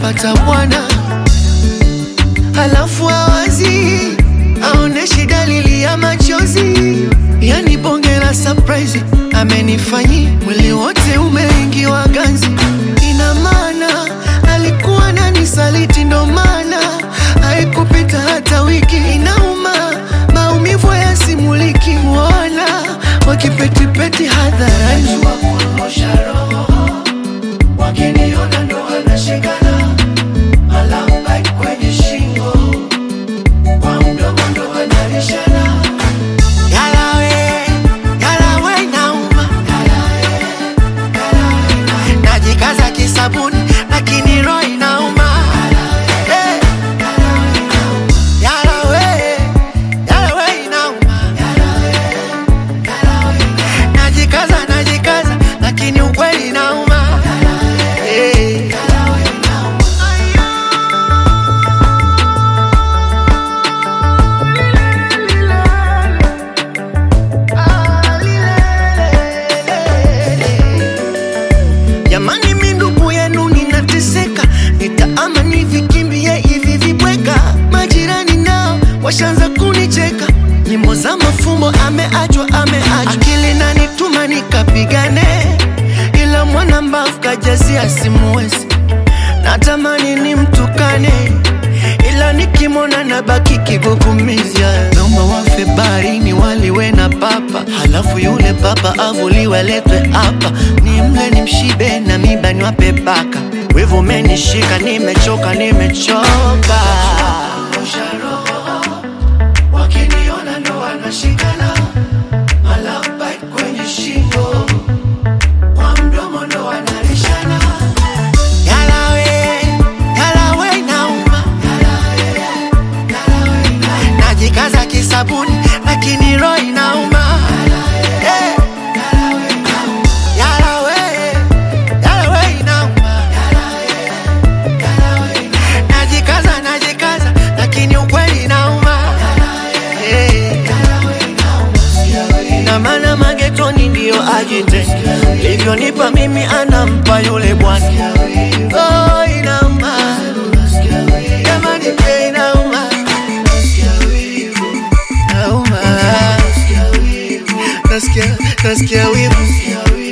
kapata bwana, halafu awazi aoneshi dalili ya machozi. Yani bonge la surprise amenifanyi, mwili wote umeingiwa ganzi. Ina maana alikuwa ananisaliti, ndo maana haikupita hata wiki. Inauma, maumivu yasimuliki, wana wakipetipeti hadharani. Wakiniona ndo wanashikana, malamba kwenye shingo, kwa mdomo ndo wanarishana. Yalawe nauma, najikaza kisabuni lakini roho inauma. Yalawe nauma, najikaza lakini ukweli inauma. Jamani mi ndugu yenu ninateseka, nitaama nivikimbie hivi vibweka. Majirani nao washanza kunicheka, nyimbo za mafumbo ameachwa. Akili nanituma nikapigane, ila mwana mbavu kajazia simuwezi. Natamani nimtukane, ila nikimona nabaki kigugumizi. Naomba wafe baharini waliwe na papa, halafu yule papa avuliwe letwe hapa. Nimle nimshibe na miba niwape baka, wivu menishika nimechoka. Wakiniona ndo wanashikana, malamba kwenye shingo, kwa mdomo ndo wanarishana. Yalawe nauma, najikaza kisabuni lakini roho inauma. Yalawe nauma, najikaza lakini ukweli inauma. Na maana magetoni ndio ajite, livyonipa mimi anampa yule bwana. Oh, inauma jamani, inauma. Nasikia wivu.